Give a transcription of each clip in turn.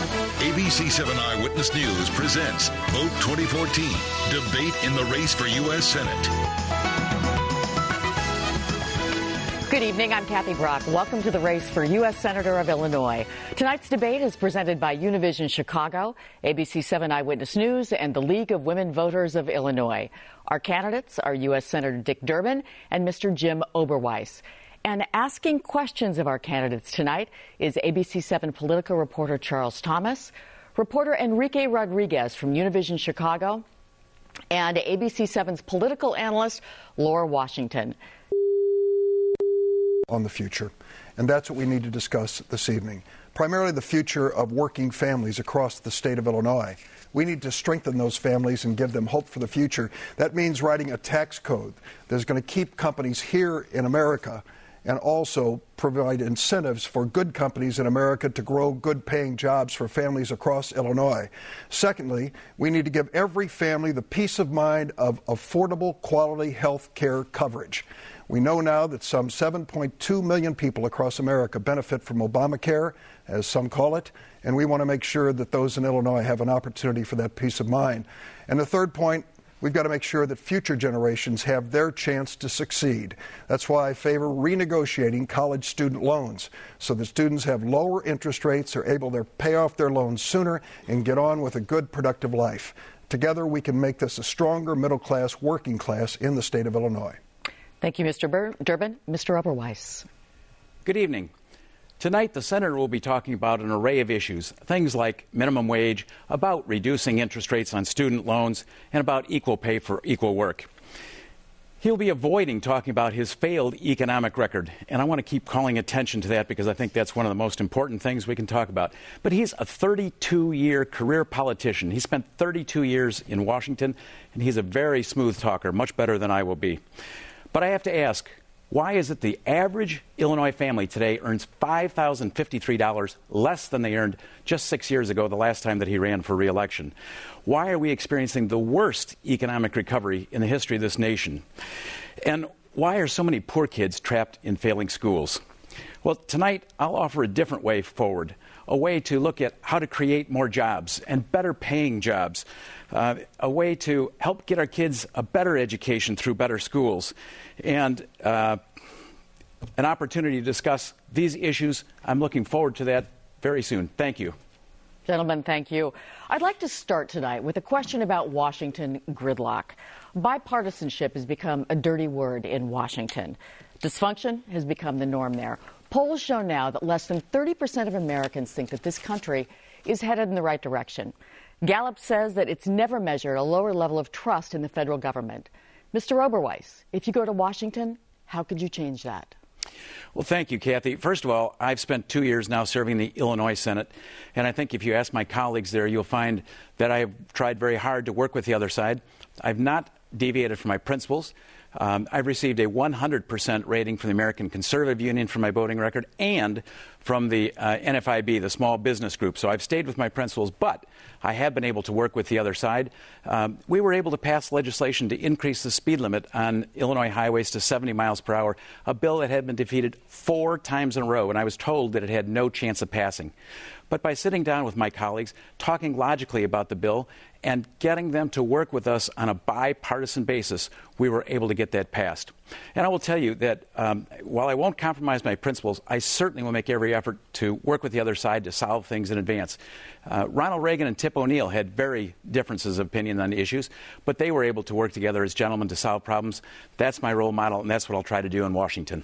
ABC 7 Eyewitness News presents Vote 2014, Debate in the Race for U.S. Senate. Good evening, I'm Kathy Brock. Welcome to the race for U.S. Senator of Illinois. Tonight's debate is presented by Univision Chicago, ABC 7 Eyewitness News, and the League of Women Voters of Illinois. Our candidates are U.S. Senator Dick Durbin and Mr. Jim Oberweis. And asking questions of our candidates tonight is ABC 7 political reporter Charles Thomas, reporter Enrique Rodriguez from Univision Chicago, and ABC 7's political analyst Laura Washington. On the future. And that's what we need to discuss this evening. Primarily the future of working families across the state of Illinois. We need to strengthen those families and give them hope for the future. That means writing a tax code that's going to keep companies here in America and also provide incentives for good companies in America to grow good-paying jobs for families across Illinois. Secondly, we need to give every family the peace of mind of affordable, quality health care coverage. We know now that some 7.2 million people across America benefit from Obamacare, as some call it, and we want to make sure that those in Illinois have an opportunity for that peace of mind. And the third point, we've got to make sure that future generations have their chance to succeed. That's why I favor renegotiating college student loans so that students have lower interest rates, are able to pay off their loans sooner, and get on with a good, productive life. Together, we can make this a stronger middle class, working class in the state of Illinois. Thank you, Mr. Durbin. Mr. Oberweis. Good evening. Tonight, the Senator will be talking about an array of issues, things like minimum wage, about reducing interest rates on student loans, and about equal pay for equal work. He'll be avoiding talking about his failed economic record, and I want to keep calling attention to that because I think that's one of the most important things we can talk about. But he's a 32-year career politician. He spent 32 years in Washington, and he's a very smooth talker, much better than I will be. But I have to ask, why is it the average Illinois family today earns $5,053 less than they earned just 6 years ago, the last time that he ran for re-election? Why are we experiencing the worst economic recovery in the history of this nation? And why are so many poor kids trapped in failing schools? Well, tonight I'll offer a different way forward, a way to look at how to create more jobs and better paying jobs, a way to help get our kids a better education through better schools, and an opportunity to discuss these issues. I'm looking forward to that very soon. Thank you. Gentlemen, thank you. I'd like to start tonight with a question about Washington gridlock. Bipartisanship has become a dirty word in Washington. Dysfunction has become the norm there. Polls show now that less than 30% of Americans think that this country is headed in the right direction. Gallup says that it's never measured a lower level of trust in the federal government. Mr. Oberweis, if you go to Washington, how could you change that? Well, thank you, Kathy. First of all, I've spent 2 years now serving the Illinois Senate, and I think if you ask my colleagues there, you'll find that I have tried very hard to work with the other side. I've not deviated from my principles. I've received a 100% rating from the American Conservative Union for my voting record and from the NFIB, the small business group. So I've stayed with my principles, but I have been able to work with the other side. We were able to pass legislation to increase the speed limit on Illinois highways to 70 miles per hour, a bill that had been defeated 4 times in a row, and I was told that it had no chance of passing. But by sitting down with my colleagues, talking logically about the bill, and getting them to work with us on a bipartisan basis, we were able to get that passed. And I will tell you that while I won't compromise my principles, I certainly will make every effort to work with the other side to solve things in advance. Ronald Reagan and Tip O'Neill had very differences of opinion on issues, but they were able to work together as gentlemen to solve problems. That's my role model, and that's what I'll try to do in Washington.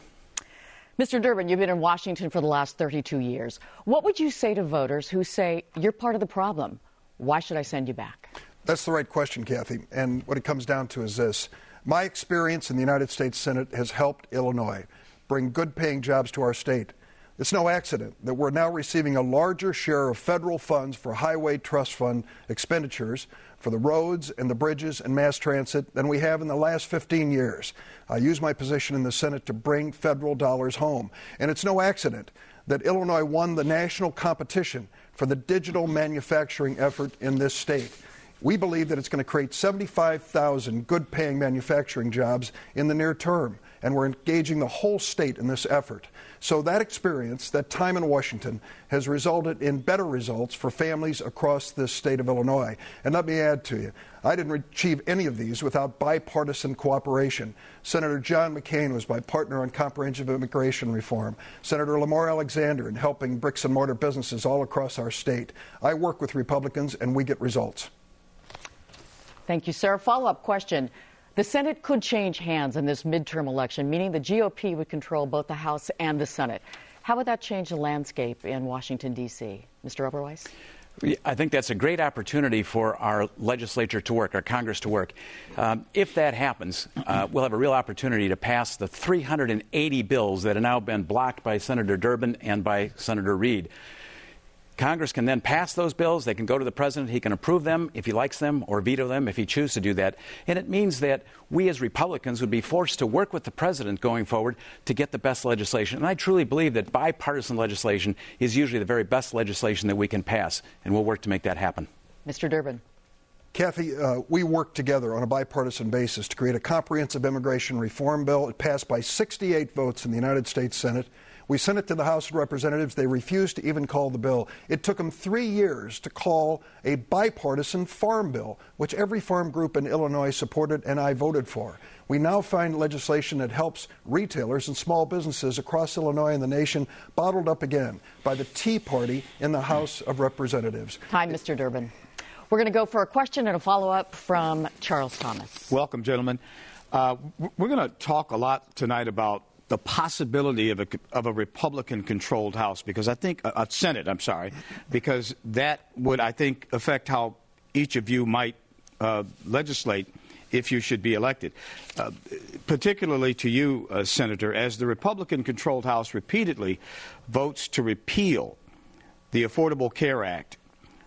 Mr. Durbin, you've been in Washington for the last 32 years. What would you say to voters who say, you're part of the problem? Why should I send you back? That's the right question, Kathy. And what it comes down to is this. My experience in the United States Senate has helped Illinois bring good-paying jobs to our state. It's no accident that we're now receiving a larger share of federal funds for Highway Trust Fund expenditures for the roads and the bridges and mass transit than we have in the last 15 years. I use my position in the Senate to bring federal dollars home. And it's no accident that Illinois won the national competition for the digital manufacturing effort in this state. We believe that it's going to create 75,000 good-paying manufacturing jobs in the near term. and we're engaging the whole state in this effort. So that experience, that time in Washington, has resulted in better results for families across this state of Illinois. And let me add to you, I didn't achieve any of these without bipartisan cooperation. Senator John McCain was my partner on comprehensive immigration reform. Senator Lamar Alexander in helping bricks and mortar businesses all across our state. I work with Republicans and we get results. Thank you, sir. Follow-up question. The Senate could change hands in this midterm election, meaning the GOP would control both the House and the Senate. How would that change the landscape in Washington, D.C.? Mr. Oberweis? I think that's a great opportunity for our legislature to work, our Congress to work. If that happens, we'll have a real opportunity to pass the 380 bills that have now been blocked by Senator Durbin and by Senator Reid. Congress can then pass those bills. They can go to the president. He can approve them if he likes them or veto them if he chooses to do that. And it means that we as Republicans would be forced to work with the president going forward to get the best legislation. And I truly believe that bipartisan legislation is usually the very best legislation that we can pass. And we'll work to make that happen. Mr. Durbin. Kathy, we worked together on a bipartisan basis to create a comprehensive immigration reform bill. It passed by 68 votes in the United States Senate. We sent it to the House of Representatives. They refused to even call the bill. It took them 3 years to call a bipartisan farm bill, which every farm group in Illinois supported and I voted for. We now find legislation that helps retailers and small businesses across Illinois and the nation bottled up again by the Tea Party in the House of Representatives. Time, Mr. Durbin. We're going to go for a question and a follow-up from Charles Thomas. Welcome, gentlemen. We're going to talk a lot tonight about the possibility of a Republican-controlled House, because I think Senate, I'm sorry, because that would, I think, affect how each of you might legislate if you should be elected. Particularly to you, Senator, as the Republican-controlled House repeatedly votes to repeal the Affordable Care Act,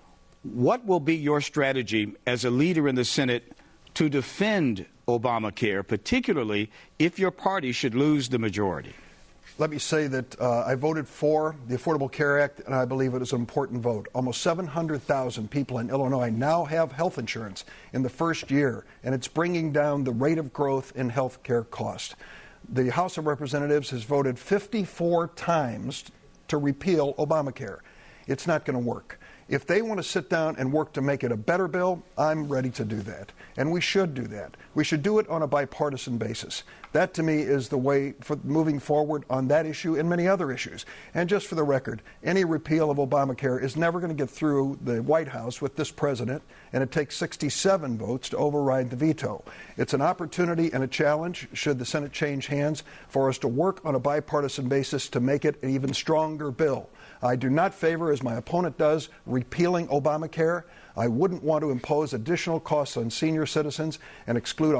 what will be your strategy as a leader in the Senate to defend Obamacare, particularly if your party should lose the majority? Let me say that I voted for the Affordable Care Act, and I believe it is an important vote. Almost 700,000 people in Illinois now have health insurance in the first year, and it's bringing down the rate of growth in health care cost. The House of Representatives has voted 54 times to repeal Obamacare. It's not going to work. If they want to sit down and work to make it a better bill, I'm ready to do that. And we should do that. We should do it on a bipartisan basis. That, to me, is the way for moving forward on that issue and many other issues. And just for the record, any repeal of Obamacare is never going to get through the White House with this president, and it takes 67 votes to override the veto. It's an opportunity and a challenge, should the Senate change hands, for us to work on a bipartisan basis to make it an even stronger bill. I do not favor, as my opponent does, repealing Obamacare. I wouldn't want to impose additional costs on senior citizens and exclude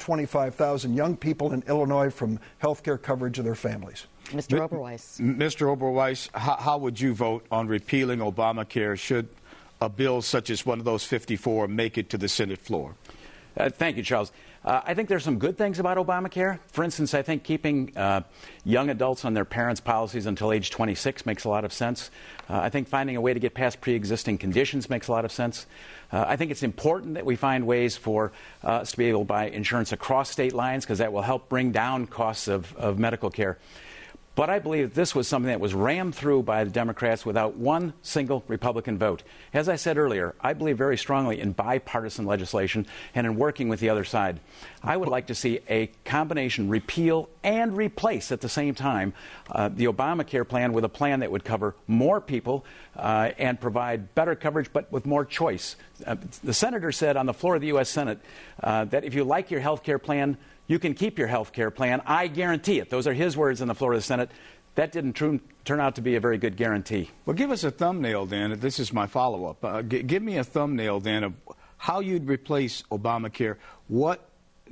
125,000 young people in Illinois from health care coverage of their families. Mr. Oberweis. Mr. Oberweis, how would you vote on repealing Obamacare should a bill such as one of those 54 make it to the Senate floor? Thank you, Charles. I think there's some good things about Obamacare. For instance, I think keeping young adults on their parents' policies until age 26 makes a lot of sense. I think finding a way to get past pre-existing conditions makes a lot of sense. I think it's important that we find ways for us to be able to buy insurance across state lines, because that will help bring down costs of medical care. But I believe this was something that was rammed through by the Democrats without one single Republican vote. As I said earlier, I believe very strongly in bipartisan legislation and in working with the other side. I would like to see a combination repeal and replace at the same time the Obamacare plan with a plan that would cover more people and provide better coverage, but with more choice. The senator said on the floor of the U.S. Senate that if you like your health care plan, you can keep your health care plan. I guarantee it. Those are his words on the floor of the Senate. That didn't turn out to be a very good guarantee. Well, give us a thumbnail, then. This is my follow-up. Give me a thumbnail, then, of how you'd replace Obamacare. What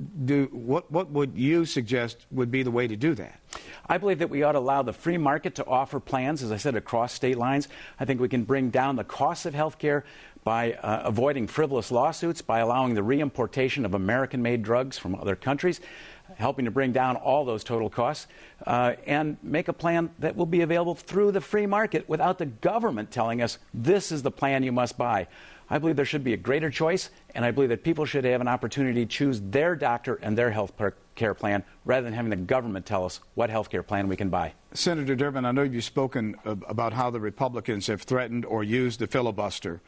would you suggest would be the way to do that? I believe that we ought to allow the free market to offer plans, as I said, across state lines. I think we can bring down the cost of health care by avoiding frivolous lawsuits, by allowing the reimportation of American-made drugs from other countries. helping to bring down all those total costs, and make a plan that will be available through the free market without the government telling us this is the plan you must buy. I believe there should be a greater choice, and I believe that people should have an opportunity to choose their doctor and their health care plan rather than having the government tell us what health care plan we can buy. Senator Durbin, I know you've spoken about how the Republicans have threatened or used the filibuster.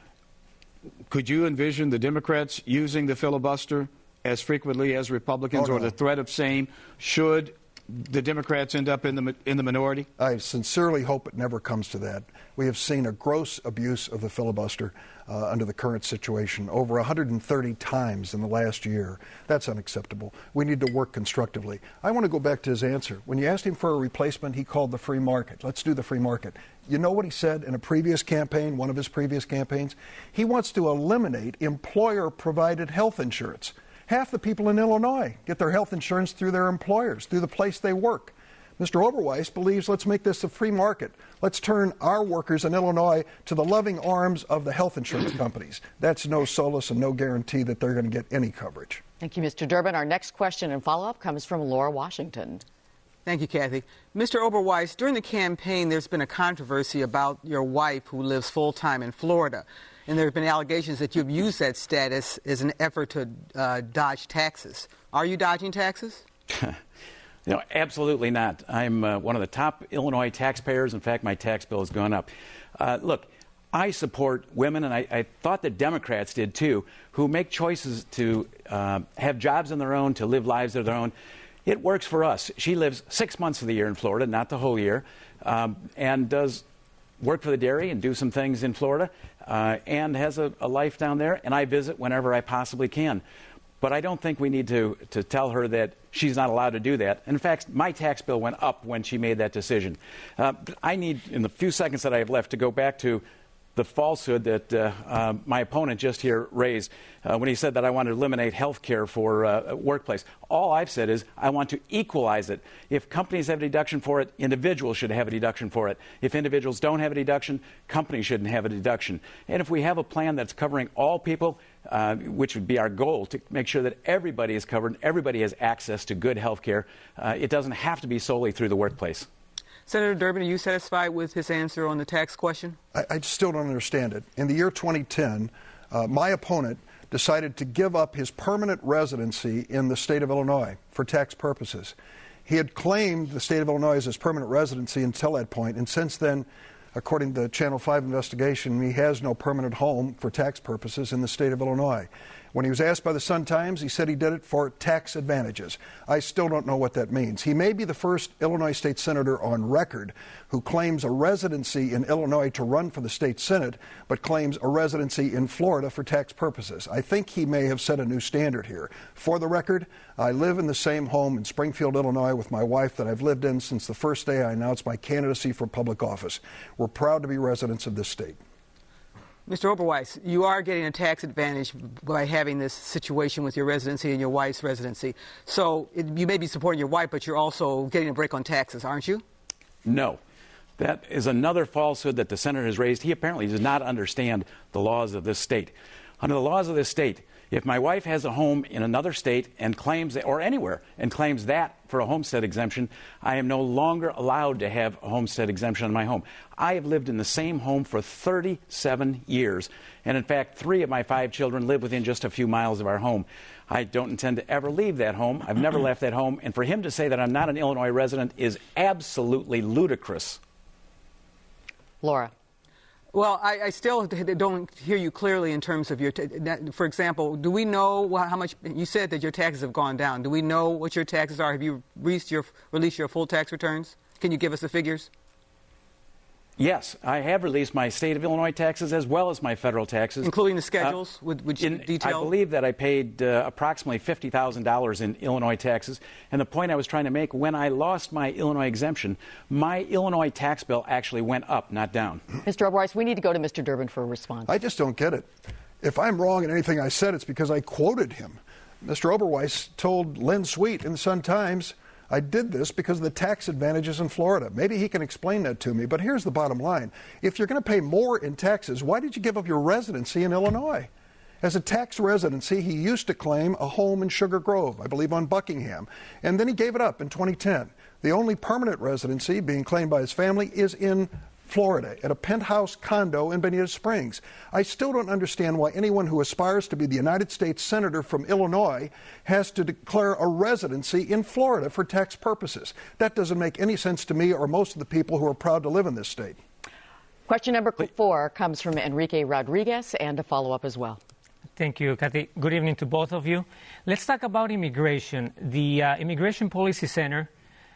Could you envision the Democrats using the filibuster as frequently as Republicans, or the threat of same, should the Democrats end up in the minority? I sincerely hope it never comes to that. We have seen a gross abuse of the filibuster under the current situation, over 130 times in the last year. That's unacceptable. We need to work constructively. I want to go back to his answer. When you asked him for a replacement, he called the free market. Let's do the free market. You know what he said in a previous campaign, one of his previous campaigns? He wants to eliminate employer-provided health insurance. Half the people in Illinois get their health insurance through their employers, through the place they work. Mr. Oberweis believes let's make this a free market. Let's turn our workers in Illinois to the loving arms of the health insurance companies. That's no solace and no guarantee that they're going to get any coverage. Thank you, Mr. Durbin. Our next question and follow-up comes from Laura Washington. Thank you, Kathy. Mr. Oberweis, during the campaign, there's been a controversy about your wife who lives full-time in Florida. And there have been allegations that you've used that status as an effort to dodge taxes. Are you dodging taxes? No, absolutely not. I'm one of the top Illinois taxpayers. In fact, my tax bill has gone up. Look, I support women, and I thought the Democrats did too, who make choices to have jobs on their own, to live lives of their own. It works for us. She lives 6 months of the year in Florida, not the whole year, and does work for the dairy and do some things in Florida, and has a life down there, and I visit whenever I possibly can. But I don't think we need to tell her that she's not allowed to do that. In fact, my tax bill went up when she made that decision. I need, in the few seconds that I have left, to go back to the falsehood that my opponent just here raised when he said that I want to eliminate health care for workplace. All I've said is I want to equalize it. If companies have a deduction for it, individuals should have a deduction for it. If individuals don't have a deduction, companies shouldn't have a deduction. And if we have a plan that's covering all people, which would be our goal, to make sure that everybody is covered and everybody has access to good health care, it doesn't have to be solely through the workplace. Senator Durbin, are you satisfied with his answer on the tax question? I still don't understand it. In the year 2010, my opponent decided to give up his permanent residency in the state of Illinois for tax purposes. He had claimed the state of Illinois as his permanent residency until that point, and since then, according to the Channel 5 investigation, he has no permanent home for tax purposes in the state of Illinois. When he was asked by the Sun-Times, he said he did it for tax advantages. I still don't know what that means. He may be the first Illinois state senator on record who claims a residency in Illinois to run for the state Senate, but claims a residency in Florida for tax purposes. I think he may have set a new standard here. For the record, I live in the same home in Springfield, Illinois with my wife that I've lived in since the first day I announced my candidacy for public office. We're proud to be residents of this state. Mr. Oberweis, you are getting a tax advantage by having this situation with your residency and your wife's residency. So you may be supporting your wife, but you're also getting a break on taxes, aren't you? No. That is another falsehood that the senator has raised. He apparently does not understand the laws of this state. Under the laws of this state, if my wife has a home in another state and claims, or anywhere, and claims that for a homestead exemption, I am no longer allowed to have a homestead exemption on my home. I have lived in the same home for 37 years. And in fact, 3 of my 5 children live within just a few miles of our home. I don't intend to ever leave that home. I've never left that home. And for him to say that I'm not an Illinois resident is absolutely ludicrous. Laura. Well, I still don't hear you clearly in terms of your, for example, do we know how much, you said that your taxes have gone down. Do we know what your taxes are? Have you released your full tax returns? Can you give us the figures? Yes, I have released my state of Illinois taxes as well as my federal taxes. Including the schedules, which detail? I believe that I paid approximately $50,000 in Illinois taxes. And the point I was trying to make, when I lost my Illinois exemption, my Illinois tax bill actually went up, not down. Mr. Oberweis, we need to go to Mr. Durbin for a response. I just don't get it. If I'm wrong in anything I said, it's because I quoted him. Mr. Oberweis told Lynn Sweet in the Sun-Times, I did this because of the tax advantages in Florida. Maybe he can explain that to me, but here's the bottom line. If you're going to pay more in taxes, why did you give up your residency in Illinois? As a tax residency, he used to claim a home in Sugar Grove, I believe on Buckingham, and then he gave it up in 2010. The only permanent residency being claimed by his family is in Florida, at a penthouse condo in Bonita Springs. I still don't understand why anyone who aspires to be the United States Senator from Illinois has to declare a residency in Florida for tax purposes. That doesn't make any sense to me or most of the people who are proud to live in this state. Question number 4 comes from Enrique Rodriguez, and a follow-up as well. Thank you, Kathy. Good evening to both of you. Let's talk about immigration. The Immigration Policy Center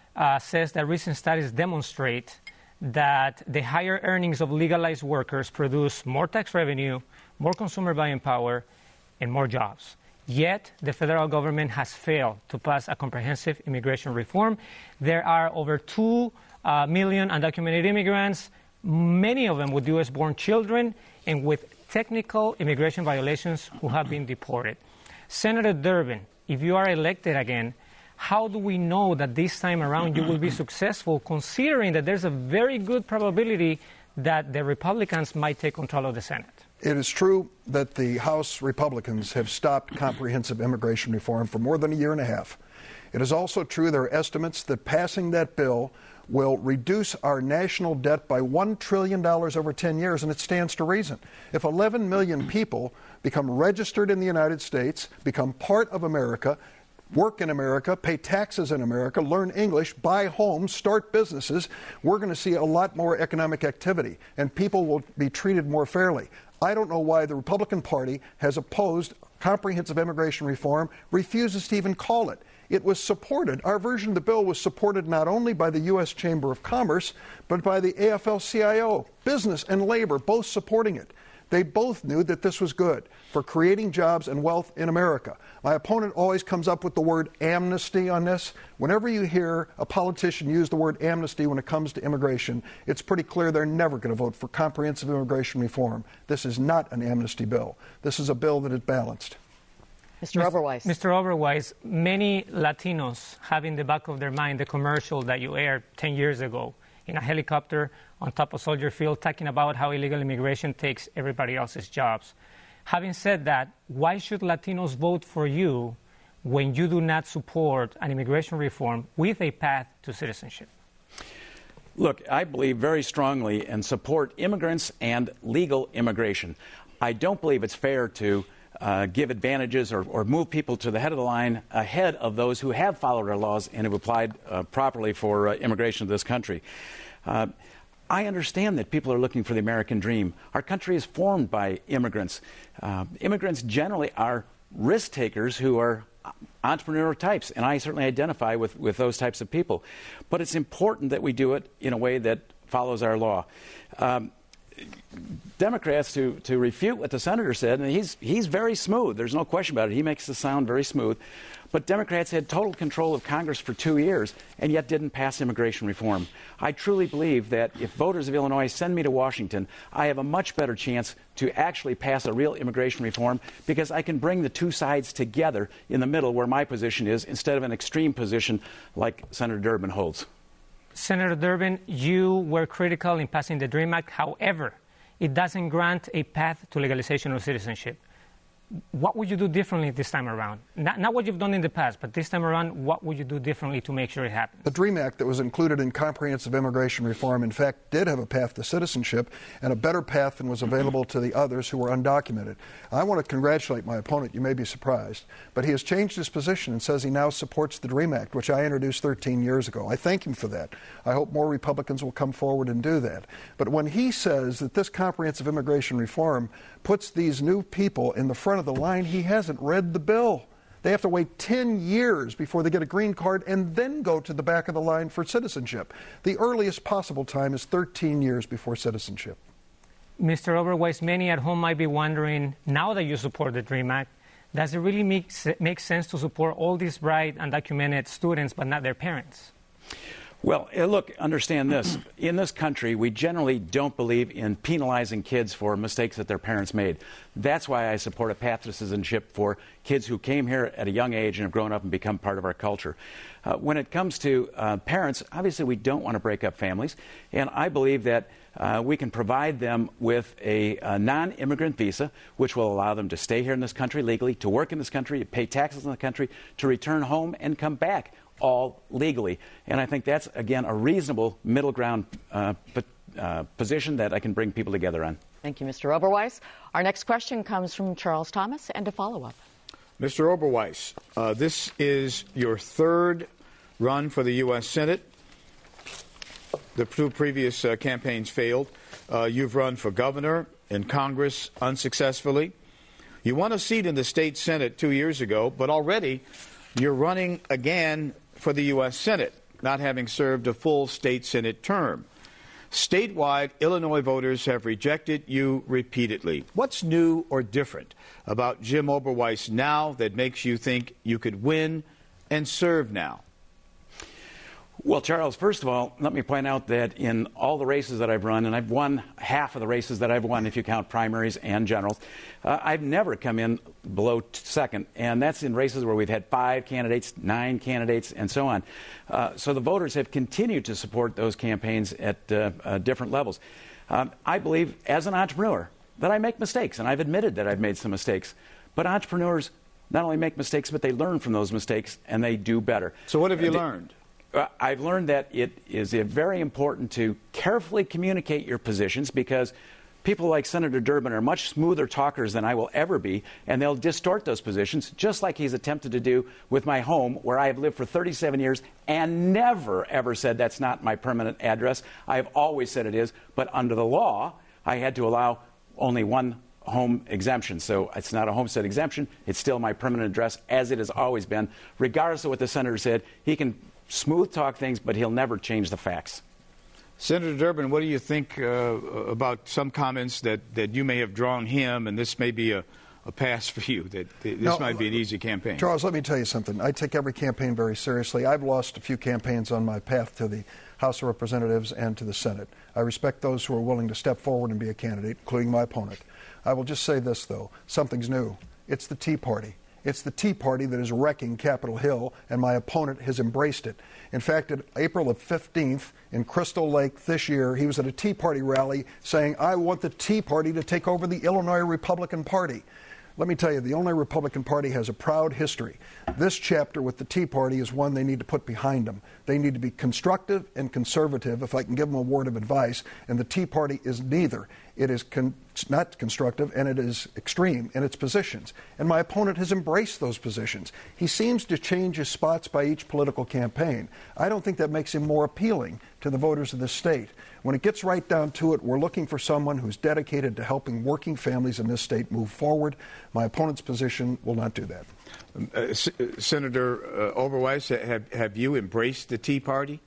says that recent studies demonstrate that the higher earnings of legalized workers produce more tax revenue, more consumer buying power, and more jobs. Yet, the federal government has failed to pass a comprehensive immigration reform. There are over 2 million undocumented immigrants, many of them with U.S.-born children and with technical immigration violations who have been deported. Senator Durbin, if you are elected again, how do we know that this time around you will be successful, considering that there's a very good probability that the Republicans might take control of the Senate? It is true that the House Republicans have stopped comprehensive immigration reform for more than a year and a half. It is also true there are estimates that passing that bill will reduce our national debt by $1 trillion over 10 years, and it stands to reason. If 11 million people become registered in the United States, become part of America, work in America, pay taxes in America, learn English, buy homes, start businesses, we're going to see a lot more economic activity, and people will be treated more fairly. I don't know why the Republican Party has opposed comprehensive immigration reform, refuses to even call it. It was supported. Our version of the bill was supported not only by the U.S. Chamber of Commerce, but by the AFL-CIO, business and labor, both supporting it. They both knew that this was good for creating jobs and wealth in America. My opponent always comes up with the word amnesty on this. Whenever you hear a politician use the word amnesty when it comes to immigration, it's pretty clear they're never going to vote for comprehensive immigration reform. This is not an amnesty bill. This is a bill that is balanced. Mr. Oberweis. Mr. Oberweis, many Latinos have in the back of their mind the commercial that you aired 10 years ago in a helicopter on top of Soldier Field talking about how illegal immigration takes everybody else's jobs. Having said that, why should Latinos vote for you when you do not support an immigration reform with a path to citizenship? Look, I believe very strongly and support immigrants and legal immigration. I don't believe it's fair to give advantages or move people to the head of the line ahead of those who have followed our laws and have applied properly for immigration to this country. I understand that people are looking for the American dream. Our country is formed by immigrants. Immigrants generally are risk takers who are entrepreneurial types, and I certainly identify with those types of people. But it's important that we do it in a way that follows our law. Democrats, to refute what the senator said, and he's very smooth. There's no question about it. He makes the sound very smooth. But Democrats had total control of Congress for 2 years and yet didn't pass immigration reform. I truly believe that if voters of Illinois send me to Washington, I have a much better chance to actually pass a real immigration reform because I can bring the two sides together in the middle where my position is instead of an extreme position like Senator Durbin holds. Senator Durbin, you were critical in passing the DREAM Act. However, it doesn't grant a path to legalization of citizenship. What would you do differently this time around? Not what you've done in the past, but this time around, what would you do differently to make sure it happens? The DREAM Act that was included in comprehensive immigration reform, in fact, did have a path to citizenship and a better path than was available to the others who were undocumented. I want to congratulate my opponent. You may be surprised, but he has changed his position and says he now supports the DREAM Act, which I introduced 13 years ago. I thank him for that. I hope more Republicans will come forward and do that. But when he says that this comprehensive immigration reform puts these new people in the front of the line, he hasn't read the bill. They have to wait 10 years before they get a green card and then go to the back of the line for citizenship. The earliest possible time is 13 years before citizenship. Mr. Oberweis, many at home might be wondering, now that you support the DREAM Act, does it really make sense to support all these bright, undocumented students but not their parents? Well, look, understand this. In this country, we generally don't believe in penalizing kids for mistakes that their parents made. That's why I support a path to citizenship for kids who came here at a young age and have grown up and become part of our culture. When it comes to parents, obviously we don't want to break up families, and I believe that we can provide them with a non-immigrant visa, which will allow them to stay here in this country legally, to work in this country, to pay taxes in the country, to return home and come back, all legally. And I think that's, again, a reasonable middle ground position that I can bring people together on. Thank you, Mr. Oberweis. Our next question comes from Charles Thomas, and a follow-up. Mr. Oberweis, this is your third run for the U.S. Senate. The two previous campaigns failed. You've run for governor in Congress unsuccessfully. You won a seat in the state Senate 2 years ago, but already you're running again for the U.S. Senate, not having served a full state Senate term. Statewide, Illinois voters have rejected you repeatedly. What's new or different about Jim Oberweis now that makes you think you could win and serve now? Well, Charles, first of all, let me point out that in all the races that I've run, and I've won half of the races that I've won if you count primaries and generals, I've never come in below second, and that's in races where we've had 5 candidates, 9 candidates, and so on. So the voters have continued to support those campaigns at different levels. I believe, as an entrepreneur, that I make mistakes, and I've admitted that I've made some mistakes. But entrepreneurs not only make mistakes, but they learn from those mistakes, and they do better. So what have you learned? I've learned that it is very important to carefully communicate your positions, because people like Senator Durbin are much smoother talkers than I will ever be, and they'll distort those positions, just like he's attempted to do with my home, where I have lived for 37 years and never, ever said that's not my permanent address. I have always said it is, but under the law, I had to allow only one home exemption. So it's not a homestead exemption. It's still my permanent address, as it has always been. Regardless of what the senator said, he can smooth talk things, but he'll never change the facts. Senator Durbin, what do you think about some comments that you may have drawn him, and this may be a pass for you, that this might be an easy campaign? Charles, let me tell you something. I take every campaign very seriously. I've lost a few campaigns on my path to the House of Representatives and to the Senate. I respect those who are willing to step forward and be a candidate, including my opponent. I will just say this, though. Something's new. It's the Tea Party. It's the Tea Party that is wrecking Capitol Hill, and my opponent has embraced it. In fact, on April the 15th in Crystal Lake this year, he was at a Tea Party rally saying, "I want the Tea Party to take over the Illinois Republican Party." Let me tell you, the Illinois Republican Party has a proud history. This chapter with the Tea Party is one they need to put behind them. They need to be constructive and conservative, if I can give them a word of advice, and the Tea Party is neither. It is not constructive, and it is extreme in its positions. And my opponent has embraced those positions. He seems to change his spots by each political campaign. I don't think that makes him more appealing to the voters of this state. When it gets right down to it, we're looking for someone who's dedicated to helping working families in this state move forward. My opponent's position will not do that. Senator Oberweis, have you embraced the Tea Party?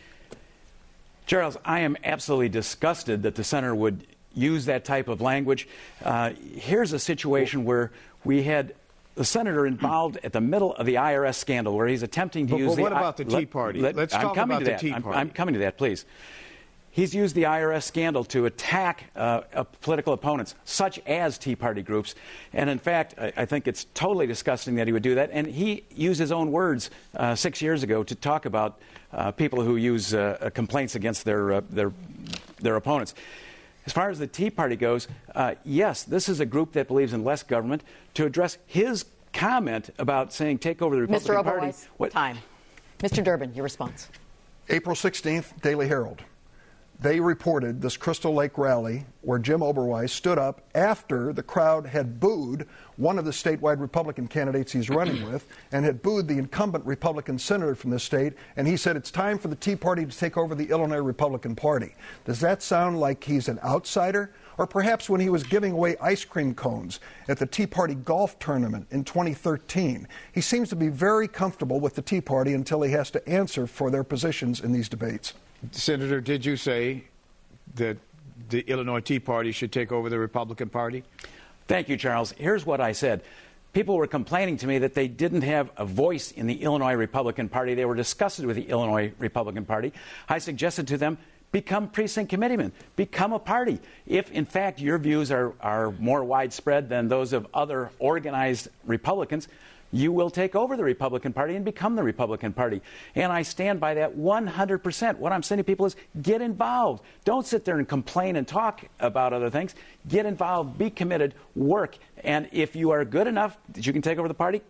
Charles, I am absolutely disgusted that the senator would use that type of language. Here's a situation where we had the senator involved at the middle of the IRS scandal, where he's attempting to use the... But what about the Tea Party? Let's talk about the Tea Party. I'm coming to that, please. He's used the IRS scandal to attack political opponents, such as Tea Party groups. And in fact, I think it's totally disgusting that he would do that. And he used his own words 6 years ago to talk about people who use complaints against their opponents. As far as the Tea Party goes, yes, this is a group that believes in less government. To address his comment about saying take over the Republican Party... Mr. Oberweis, time. Mr. Durbin, your response. April 16th, Daily Herald. They reported this Crystal Lake rally where Jim Oberweis stood up after the crowd had booed one of the statewide Republican candidates he's running with, and had booed the incumbent Republican senator from this state, and he said it's time for the Tea Party to take over the Illinois Republican Party. Does that sound like he's an outsider? Or perhaps when he was giving away ice cream cones at the Tea Party golf tournament in 2013, he seems to be very comfortable with the Tea Party until he has to answer for their positions in these debates. Senator, did you say that the Illinois Tea Party should take over the Republican Party? Thank you, Charles. Here's what I said. People were complaining to me that they didn't have a voice in the Illinois Republican Party. They were disgusted with the Illinois Republican Party. I suggested to them, become precinct committeemen, become a party. If, in fact, your views are more widespread than those of other organized Republicans, you will take over the Republican Party and become the Republican Party. And I stand by that 100%. What I'm saying to people is get involved. Don't sit there and complain and talk about other things. Get involved, be committed, work. And if you are good enough that you can take over the party,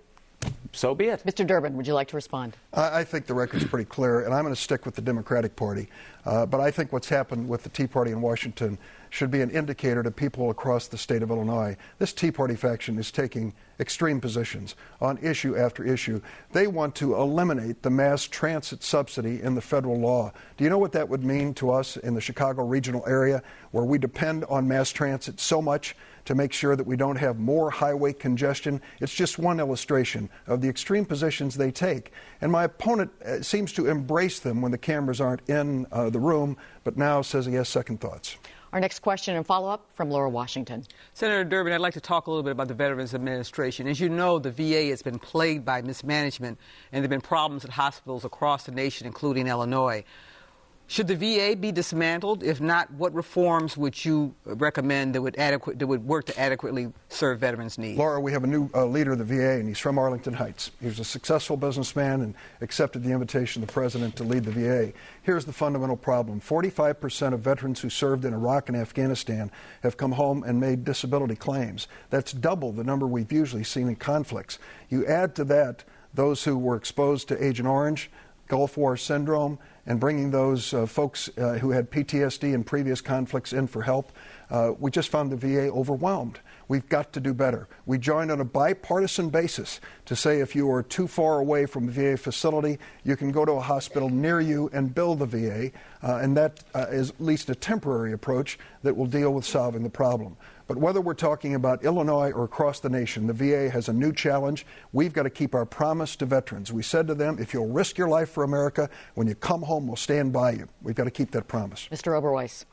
so be it. Mr. Durbin, would you like to respond? I think the record's pretty clear, and I'm going to stick with the Democratic Party. But I think what's happened with the Tea Party in Washington should be an indicator to people across the state of Illinois. This Tea Party faction is taking extreme positions on issue after issue. They want to eliminate the mass transit subsidy in the federal law. Do you know what that would mean to us in the Chicago regional area, where we depend on mass transit so much to make sure that we don't have more highway congestion? It's just one illustration of the extreme positions they take. And my opponent seems to embrace them when the cameras aren't in the room, but now says he has second thoughts. Our next question and follow-up from Laura Washington. Senator Durbin, I'd like to talk a little bit about the Veterans Administration. As you know, the VA has been plagued by mismanagement, and there have been problems at hospitals across the nation, including Illinois. Should the VA be dismantled? If not, what reforms would you recommend that would work to adequately serve veterans' needs? Laura, we have a new leader of the VA, and he's from Arlington Heights. He was a successful businessman and accepted the invitation of the president to lead the VA. Here's the fundamental problem. 45% of veterans who served in Iraq and Afghanistan have come home and made disability claims. That's double the number we've usually seen in conflicts. You add to that those who were exposed to Agent Orange, Gulf War syndrome, and bringing those folks who had PTSD in previous conflicts in for help. We just found the VA overwhelmed. We've got to do better. We joined on a bipartisan basis to say if you are too far away from a VA facility, you can go to a hospital near you and bill the VA, and that is at least a temporary approach that will deal with solving the problem. But whether we're talking about Illinois or across the nation, the VA has a new challenge. We've got to keep our promise to veterans. We said to them, if you'll risk your life for America, when you come home, we'll stand by you. We've got to keep that promise. Mr. Oberweis.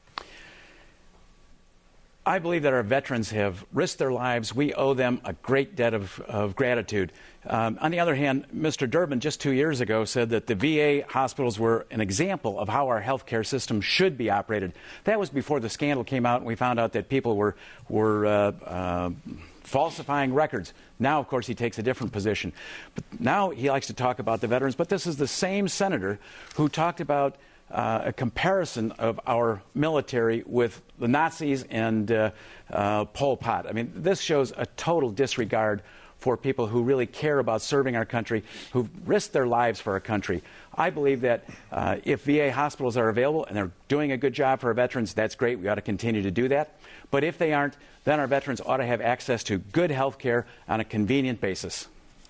I believe that our veterans have risked their lives. We owe them a great debt of gratitude. On the other hand, Mr. Durbin just 2 years ago said that the VA hospitals were an example of how our health care system should be operated. That was before the scandal came out and we found out that people were falsifying records. Now, of course, he takes a different position. But now he likes to talk about the veterans, but this is the same senator who talked about a comparison of our military with the Nazis and Pol Pot. I mean, this shows a total disregard for people who really care about serving our country, who've risked their lives for our country. I believe that if VA hospitals are available and they're doing a good job for our veterans, that's great. We ought to continue to do that. But if they aren't, then our veterans ought to have access to good health care on a convenient basis.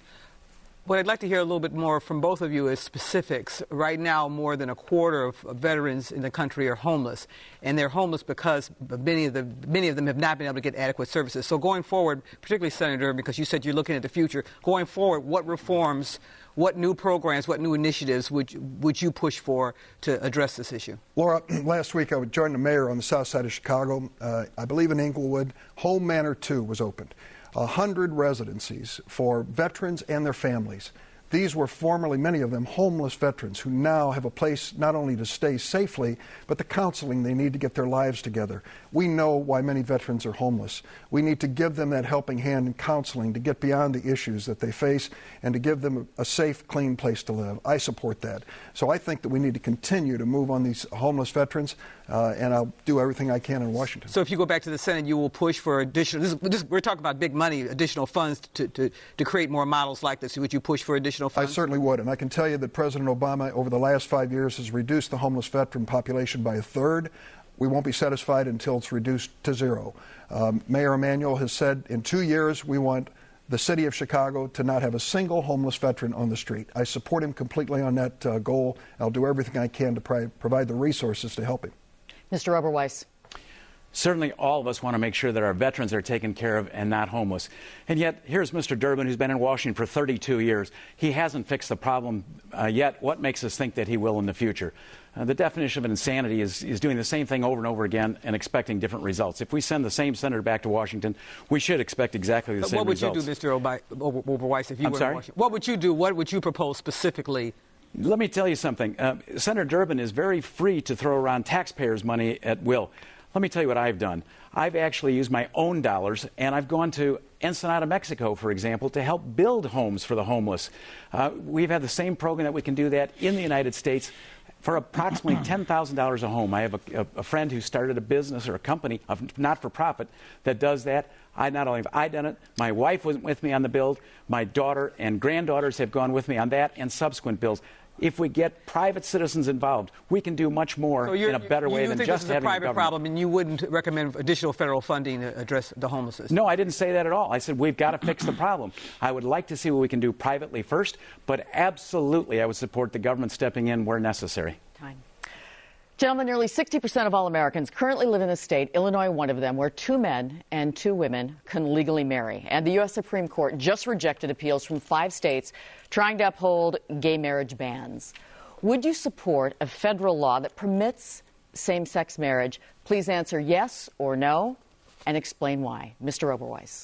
What I'd like to hear a little bit more from both of you is specifics. Right now, more than a quarter of veterans in the country are homeless, and they're homeless because many of them have not been able to get adequate services. So going forward, particularly Senator, because you said you're looking at the future, going forward, what reforms, what new programs, what new initiatives would you push for to address this issue? Laura, last week I joined the mayor on the south side of Chicago. I believe in Englewood, Home Manor 2 was opened. 100 residencies for veterans and their families. These were formerly, many of them, homeless veterans who now have a place not only to stay safely, but the counseling they need to get their lives together. We know why many veterans are homeless. We need to give them that helping hand and counseling to get beyond the issues that they face and to give them a safe, clean place to live. I support that. So I think that we need to continue to move on these homeless veterans, and I'll do everything I can in Washington. So if you go back to the Senate, you will push for additional, we're talking about big money, additional funds to create more models like this. Would you push for additional funds? I certainly would, and I can tell you that President Obama over the last 5 years has reduced the homeless veteran population by a third. We won't be satisfied until it's reduced to zero. Mayor Emanuel has said in 2 years we want the city of Chicago to not have a single homeless veteran on the street. I support him completely on that goal. I'll do everything I can to provide the resources to help him. Mr. Oberweis. Certainly all of us want to make sure that our veterans are taken care of and not homeless. And yet, here's Mr. Durbin, who's been in Washington for 32 years. He hasn't fixed the problem yet. What makes us think that he will in the future? The definition of insanity is doing the same thing over and over again and expecting different results. If we send the same senator back to Washington, we should expect exactly the same results. What would you do, Mr. Oberweis, if you were in Washington? What would you do? What would you propose specifically? Let me tell you something. Senator Durbin is very free to throw around taxpayers' money at will. Let me tell you what I've done. I've actually used my own dollars, and I've gone to Ensenada, Mexico, for example, to help build homes for the homeless. We've had the same program that we can do that in the United States for approximately $10,000 a home. I have a friend who started a business or a company, not-for-profit, that does that. Not only have I done it, my wife was with me on the build. My daughter and granddaughters have gone with me on that and subsequent bills. If we get private citizens involved, we can do much more in a better way than just having a government. You think this is a private problem, and you wouldn't recommend additional federal funding to address the homelessness? No, I didn't say that at all. I said we've got to fix the problem. I would like to see what we can do privately first, but absolutely I would support the government stepping in where necessary. Time. Gentlemen, nearly 60% of all Americans currently live in the state, Illinois one of them, where 2 men and 2 women can legally marry. And the U.S. Supreme Court just rejected appeals from 5 states trying to uphold gay marriage bans. Would you support a federal law that permits same-sex marriage? Please answer yes or no and explain why. Mr. Oberweis.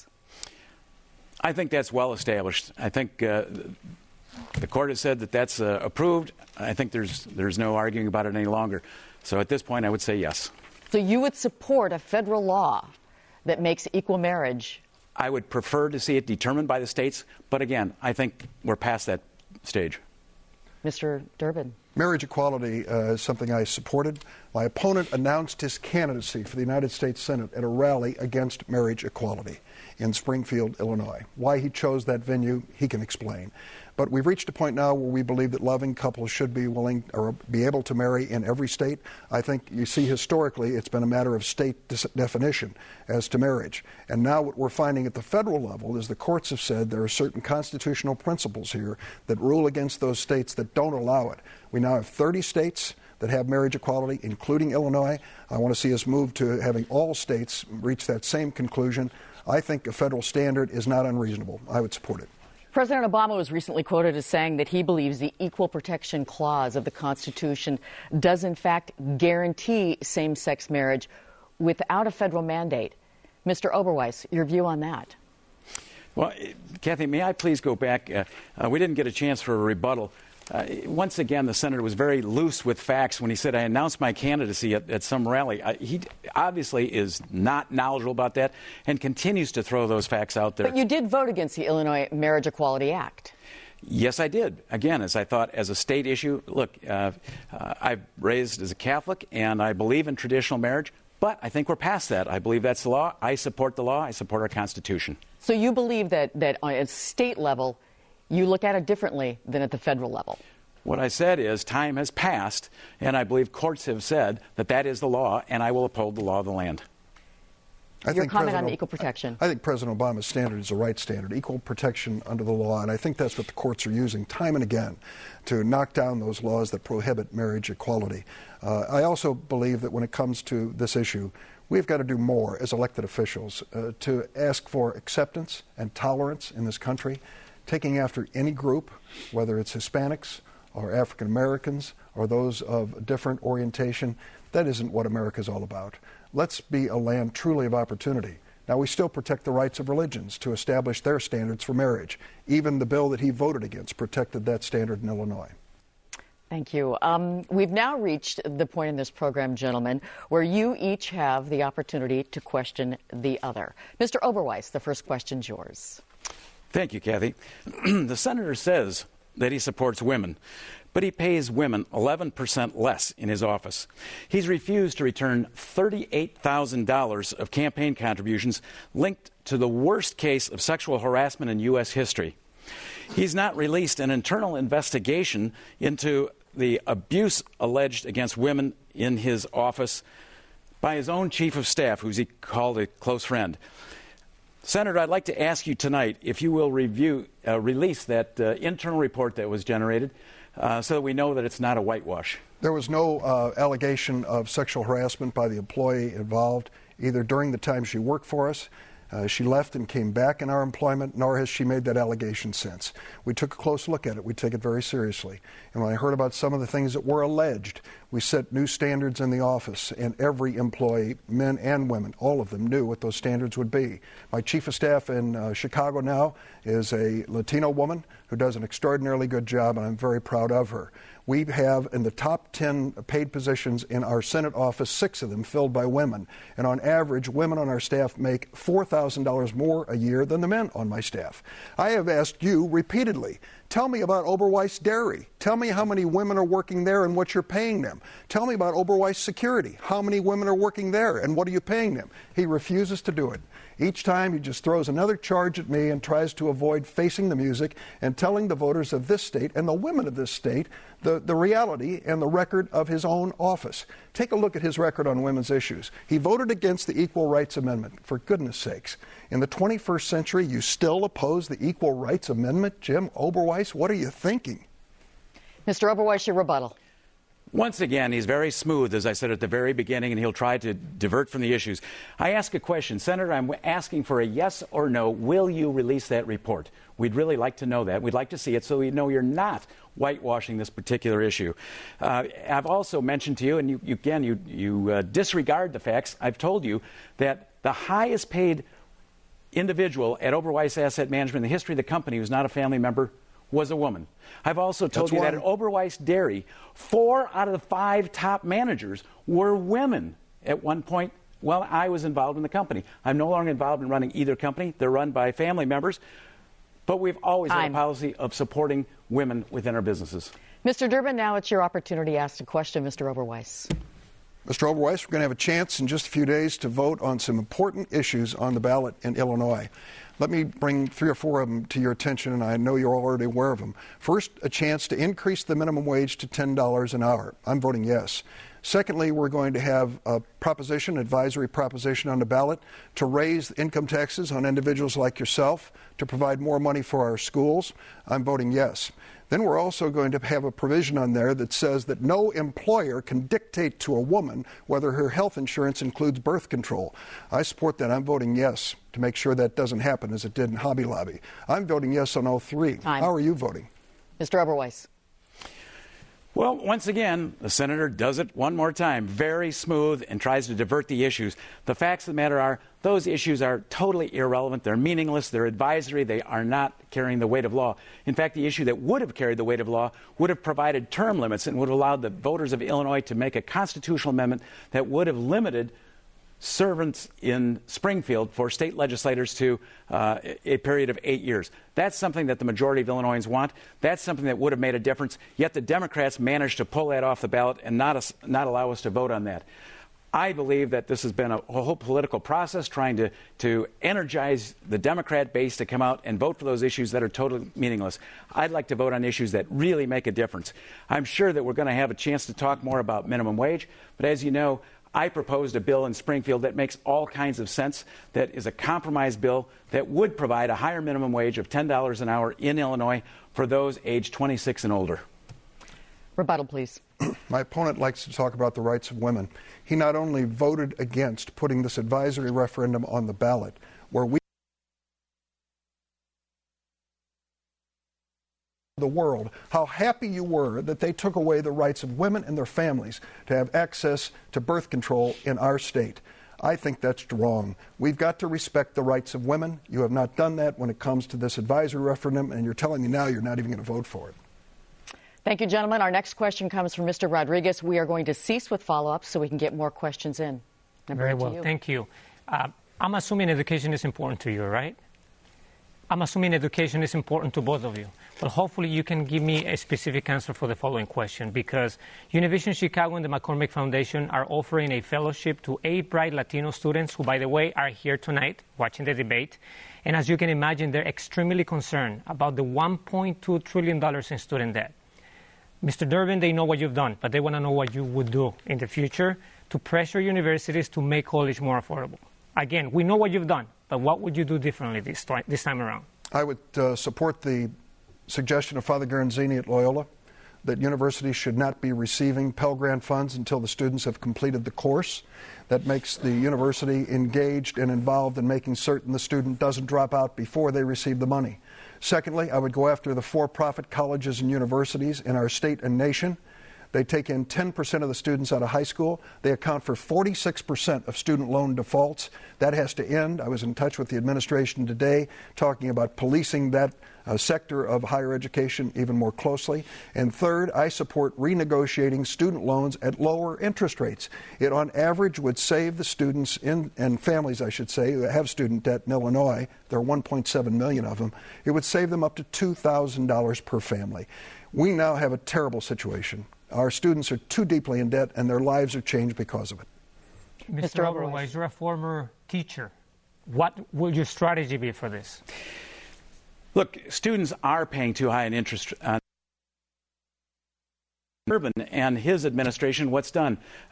I think that's well established. I think the court has said that that's approved. I think there's no arguing about it any longer. So at this point, I would say yes. So you would support a federal law that makes equal marriage? I would prefer to see it determined by the states. But again, I think we're past that stage. Mr. Durbin. Marriage equality is something I supported. My opponent announced his candidacy for the United States Senate at a rally against marriage equality in Springfield, Illinois. Why he chose that venue, he can explain. But we've reached a point now where we believe that loving couples should be willing or be able to marry in every state. I think you see historically it's been a matter of state definition as to marriage. And now what we're finding at the federal level is the courts have said there are certain constitutional principles here that rule against those states that don't allow it. We now have 30 states that have marriage equality, including Illinois. I want to see us move to having all states reach that same conclusion. I think a federal standard is not unreasonable. I would support it. President Obama was recently quoted as saying that he believes the Equal Protection Clause of the Constitution does, in fact, guarantee same-sex marriage without a federal mandate. Mr. Oberweis, your view on that? Well, Kathy, may I please go back? We didn't get a chance for a rebuttal. Once again, the senator was very loose with facts when he said I announced my candidacy at some rally. He obviously is not knowledgeable about that and continues to throw those facts out there. But you did vote against the Illinois Marriage Equality Act. Yes, I did. Again, as I thought, as a state issue, look, I've raised as a Catholic, and I believe in traditional marriage, but I think we're past that. I believe that's the law. I support the law. I support our Constitution. So you believe that on a state level, you look at it differently than at the federal level? What I said is time has passed, and I believe courts have said that that is the law, and I will uphold the law of the land. Your comment on equal protection? I think President Obama's standard is the right standard, equal protection under the law, and I think that's what the courts are using time and again to knock down those laws that prohibit marriage equality. I also believe that when it comes to this issue, we've got to do more as elected officials to ask for acceptance and tolerance in this country, taking after any group, whether it's Hispanics or African Americans or those of different orientation. That isn't what America's all about. Let's be a land truly of opportunity. Now, we still protect the rights of religions to establish their standards for marriage. Even the bill that he voted against protected that standard in Illinois. Thank you. We've now reached the point in this program, gentlemen, where you each have the opportunity to question the other. Mr. Oberweis, the first question's yours. Thank you, Kathy. The senator says that he supports women, but he pays women 11% less in his office. He's refused to return $38,000 of campaign contributions linked to the worst case of sexual harassment in U.S. history. He's not released an internal investigation into the abuse alleged against women in his office by his own chief of staff, who he called a close friend. Senator, I'd like to ask you tonight if you will release that internal report that was generated so that we know that it's not a whitewash. There was no allegation of sexual harassment by the employee involved either during the time she worked for us, she left and came back in our employment, nor has she made that allegation since. We took a close look at it. We take it very seriously. And when I heard about some of the things that were alleged, we set new standards in the office, and every employee, men and women, all of them knew what those standards would be. My chief of staff in Chicago now is a Latino woman who does an extraordinarily good job, and I'm very proud of her. We have in the top 10 paid positions in our Senate office, 6 of them filled by women. And on average, women on our staff make $4,000 more a year than the men on my staff. I have asked you repeatedly, tell me about Oberweis Dairy. Tell me how many women are working there and what you're paying them. Tell me about Oberweis Security. How many women are working there and what are you paying them? He refuses to do it. Each time he just throws another charge at me and tries to avoid facing the music and telling the voters of this state and the women of this state the reality and the record of his own office. Take a look at his record on women's issues. He voted against the Equal Rights Amendment, for goodness sakes. In the 21st century, you still oppose the Equal Rights Amendment? Jim Oberweis, what are you thinking? Mr. Oberweis, your rebuttal. Once again, he's very smooth, as I said at the very beginning, and he'll try to divert from the issues. I ask a question. Senator, I'm asking for a yes or no. Will you release that report? We'd really like to know that. We'd like to see it so we know you're not whitewashing this particular issue. I've also mentioned to you, and you disregard the facts. I've told you that the highest paid individual at Oberweis Asset Management in the history of the company who's not a family member was a woman. I've also told you that at Oberweis Dairy, 4 out of the 5 top managers were women at one point while I was involved in the company. I'm no longer involved in running either company. They're run by family members. But we've always had a policy of supporting women within our businesses. Mr. Durbin, now it's your opportunity to ask a question, Mr. Oberweis. Mr. Oberweis, we're going to have a chance in just a few days to vote on some important issues on the ballot in Illinois. Let me bring 3 or 4 of them to your attention, and I know you're already aware of them. First, a chance to increase the minimum wage to $10 an hour. I'm voting yes. Secondly, we're going to have a advisory proposition on the ballot to raise income taxes on individuals like yourself, to provide more money for our schools. I'm voting yes. Then we're also going to have a provision on there that says that no employer can dictate to a woman whether her health insurance includes birth control. I support that. I'm voting yes to make sure that doesn't happen as it did in Hobby Lobby. I'm voting yes on all 3. How are you voting? Mr. Oberweis. Well, once again, the senator does it one more time, very smooth, and tries to divert the issues. The facts of the matter are those issues are totally irrelevant. They're meaningless. They're advisory. They are not carrying the weight of law. In fact, the issue that would have carried the weight of law would have provided term limits and would have allowed the voters of Illinois to make a constitutional amendment that would have limited servants in Springfield for state legislators to a period of 8 years. That's something that the majority of Illinoisans want. That's something that would have made a difference. Yet the Democrats managed to pull that off the ballot and not allow us to vote on that. I believe that this has been a whole political process trying to energize the Democrat base to come out and vote for those issues that are totally meaningless. I'd like to vote on issues that really make a difference. I'm sure that we're going to have a chance to talk more about minimum wage, but as you know, I proposed a bill in Springfield that makes all kinds of sense, that is a compromise bill that would provide a higher minimum wage of $10 an hour in Illinois for those aged 26 and older. Rebuttal, please. My opponent likes to talk about the rights of women. He not only voted against putting this advisory referendum on the ballot, where we the world how happy you were that they took away the rights of women and their families to have access to birth control in our state. I think that's wrong. We've got to respect the rights of women. You have not done that when it comes to this advisory referendum, and you're telling me now you're not even going to vote for it. Thank you, gentlemen. Our next question comes from Mr. Rodriguez. We are going to cease with follow-ups so we can get more questions in. Very well. Thank you. I'm assuming education is important to you, right? I'm assuming education is important to both of you. But hopefully you can give me a specific answer for the following question, because Univision Chicago and the McCormick Foundation are offering a fellowship to 8 bright Latino students who, by the way, are here tonight watching the debate. And as you can imagine, they're extremely concerned about the $1.2 trillion in student debt. Mr. Durbin, they know what you've done, but they want to know what you would do in the future to pressure universities to make college more affordable. Again, we know what you've done, but what would you do differently this time around? I would support the suggestion of Father Garanzini at Loyola that universities should not be receiving Pell Grant funds until the students have completed the course. That makes the university engaged and involved in making certain the student doesn't drop out before they receive the money. Secondly, I would go after the for-profit colleges and universities in our state and nation. They take in 10% of the students out of high school. They account for 46% of student loan defaults. That has to end. I was in touch with the administration today talking about policing that sector of higher education even more closely. And third, I support renegotiating student loans at lower interest rates. It on average would save the students and families, I should say, who have student debt in Illinois. There are 1.7 million of them. It would save them up to $2,000 per family. We now have a terrible situation. Our students are too deeply in debt, and their lives are changed because of it. Mr. Oberweis, you're a former teacher. What will your strategy be for this? Look, students are paying too high an interest on Durbin and his administration. What's done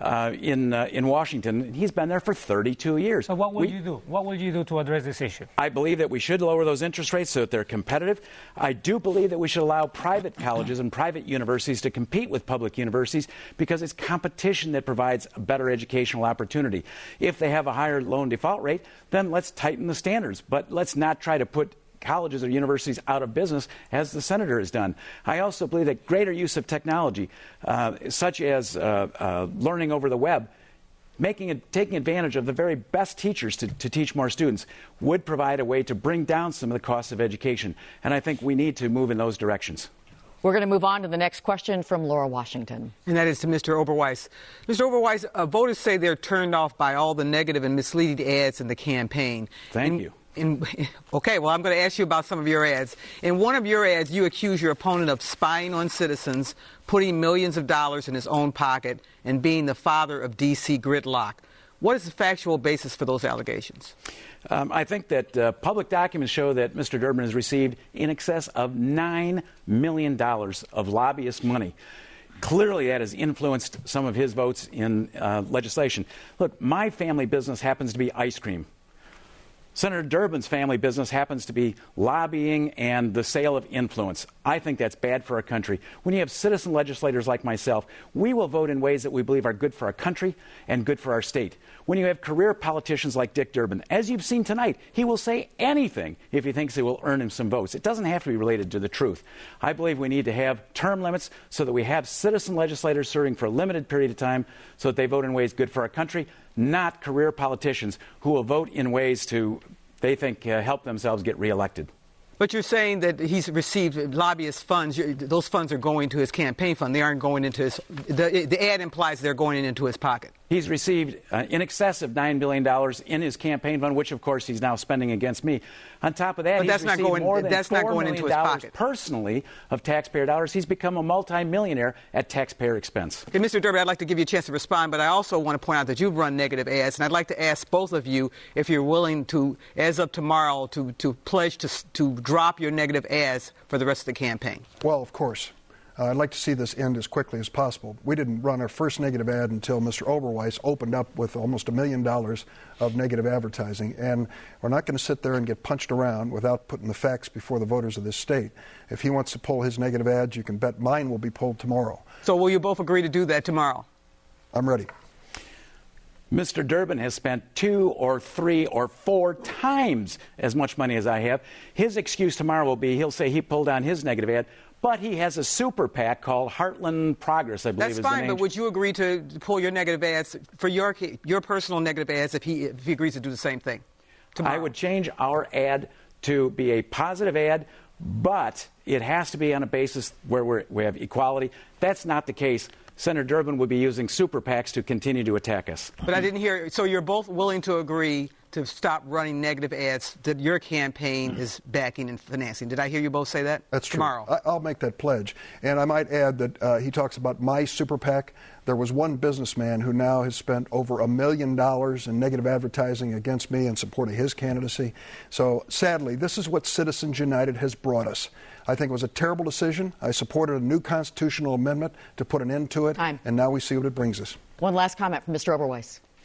in Washington? He's been there for 32 years. So what will you do? What will you do to address this issue? I believe that we should lower those interest rates so that they're competitive. I do believe that we should allow private colleges and private universities to compete with public universities because it's competition that provides a better educational opportunity. If they have a higher loan default rate, then let's tighten the standards. But let's not try to put colleges or universities out of business, as the senator has done. I also believe that greater use of technology, such as learning over the web, taking advantage of the very best teachers to teach more students, would provide a way to bring down some of the costs of education. And I think we need to move in those directions. We're going to move on to the next question from Laura Washington. And that is to Mr. Oberweis. Mr. Oberweis, voters say they're turned off by all the negative and misleading ads in the campaign. Thank you. Okay, well, I'm going to ask you about some of your ads. In one of your ads, you accuse your opponent of spying on citizens, putting millions of dollars in his own pocket, and being the father of D.C. gridlock. What is the factual basis for those allegations? I think that public documents show that Mr. Durbin has received in excess of $9 million of lobbyist money. Clearly, that has influenced some of his votes in legislation. Look, my family business happens to be ice cream. Senator Durbin's family business happens to be lobbying and the sale of influence. I think that's bad for our country. When you have citizen legislators like myself, we will vote in ways that we believe are good for our country and good for our state. When you have career politicians like Dick Durbin, as you've seen tonight, he will say anything if he thinks it will earn him some votes. It doesn't have to be related to the truth. I believe we need to have term limits so that we have citizen legislators serving for a limited period of time so that they vote in ways good for our country, not career politicians who will vote in ways they think help themselves get reelected. But you're saying that he's received lobbyist funds. Those funds are going to his campaign fund. They aren't going into his. The ad implies they're going into his pocket. He's received in excess of $9 billion in his campaign fund, which, of course, he's now spending against me. On top of that, but he's received more than $4 million personally of taxpayer dollars. He's become a multimillionaire at taxpayer expense. Okay, Mr. Durbin, I'd like to give you a chance to respond, but I also want to point out that you've run negative ads, and I'd like to ask both of you if you're willing to, as of tomorrow, to pledge to drop your negative ads for the rest of the campaign. Well, of course. I'd like to see this end as quickly as possible. We didn't run our first negative ad until Mr. Oberweis opened up with almost $1 million of negative advertising. And we're not going to sit there and get punched around without putting the facts before the voters of this state. If he wants to pull his negative ads, you can bet mine will be pulled tomorrow. So will you both agree to do that tomorrow? I'm ready. Mr. Durbin has spent 2 or 3 or 4 times as much money as I have. His excuse tomorrow will be he'll say he pulled down his negative ad, but he has a super PAC called Heartland Progress, I believe is the name. That's fine, but would you agree to pull your negative ads for your personal negative ads if he agrees to do the same thing tomorrow? I would change our ad to be a positive ad, but it has to be on a basis where we have equality. That's not the case. Senator Durbin would be using super PACs to continue to attack us. But I didn't hear. So you're both willing to agree to stop running negative ads that your campaign is backing and financing. Did I hear you both say that? That's true. Tomorrow. I'll make that pledge. And I might add that he talks about my super PAC. There was one businessman who now has spent over $1 million in negative advertising against me in support of his candidacy. So sadly, this is what Citizens United has brought us. I think it was a terrible decision. I supported a new constitutional amendment to put an end to it. Time. And now we see what it brings us. One last comment from Mr. Oberweis.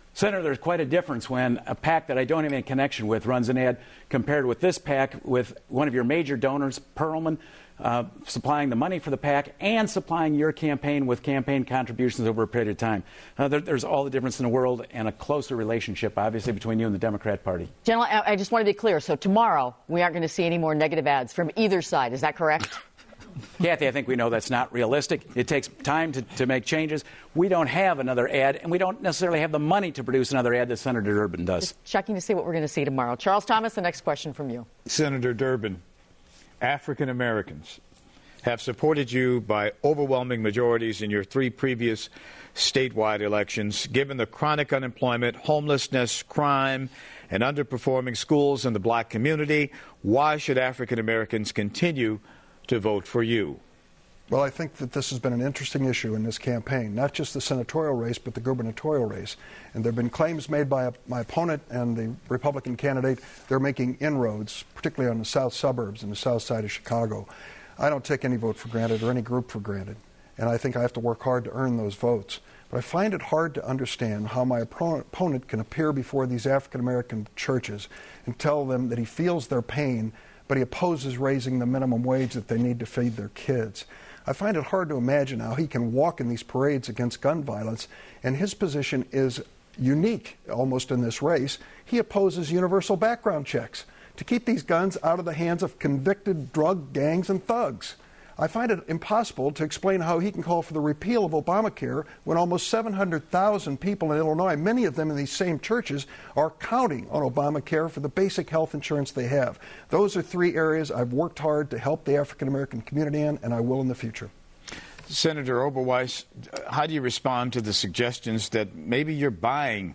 Senator, there's quite a difference when a PAC that I don't have any connection with runs an ad compared with this PAC with one of your major donors, Perlman, supplying the money for the PAC and supplying your campaign with campaign contributions over a period of time. There's all the difference in the world and a closer relationship, obviously, between you and the Democrat Party. General, I just want to be clear. So tomorrow, we aren't going to see any more negative ads from either side. Is that correct? Kathy, I think we know that's not realistic. It takes time to make changes. We don't have another ad, and we don't necessarily have the money to produce another ad that Senator Durbin does. Just checking to see what we're going to see tomorrow. Charles Thomas, the next question from you. Senator Durbin, African Americans have supported you by overwhelming majorities in your 3 previous statewide elections. Given the chronic unemployment, homelessness, crime, and underperforming schools in the black community, why should African Americans continue to vote for you? Well, I think that this has been an interesting issue in this campaign, not just the senatorial race, but the gubernatorial race. And there have been claims made by my opponent and the Republican candidate. They're making inroads, particularly on the south suburbs and the south side of Chicago. I don't take any vote for granted or any group for granted, and I think I have to work hard to earn those votes. But I find it hard to understand how my opponent can appear before these African-American churches and tell them that he feels their pain, but he opposes raising the minimum wage that they need to feed their kids. I find it hard to imagine how he can walk in these parades against gun violence, and his position is unique almost in this race. He opposes universal background checks to keep these guns out of the hands of convicted drug gangs and thugs. I find it impossible to explain how he can call for the repeal of Obamacare when almost 700,000 people in Illinois, many of them in these same churches, are counting on Obamacare for the basic health insurance they have. Those are 3 areas I've worked hard to help the African American community in, and I will in the future. Senator Oberweis, how do you respond to the suggestions that maybe you're buying